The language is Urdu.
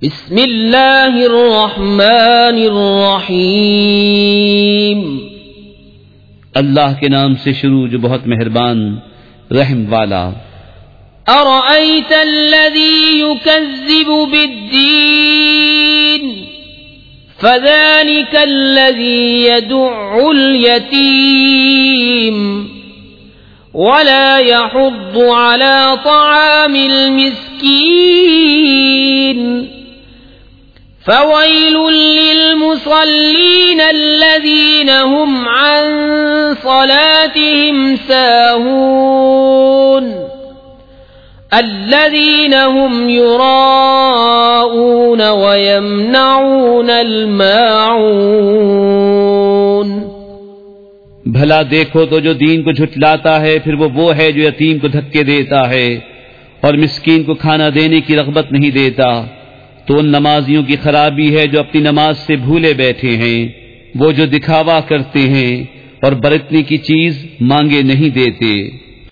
بسم اللہ الرحمن الرحیم، اللہ کے نام سے شروع جو بہت مہربان رحم والا۔ ارأیت الذی یکذب بالدین فذلک الذی یدع الیتیم ولا يحض على طعام المسكين فويل للمصلين الذين هم عن صلاتهم ساهون الذين هم يراءون ويمنعون الماعون۔ بھلا دیکھو تو جو دین کو جھٹلاتا ہے پھر وہ ہے جو یتیم کو دھکے دیتا ہے اور مسکین کو کھانا دینے کی رغبت نہیں دیتا، تو ان نمازیوں کی خرابی ہے جو اپنی نماز سے بھولے بیٹھے ہیں، وہ جو دکھاوا کرتے ہیں اور برتنے کی چیز مانگے نہیں دیتے۔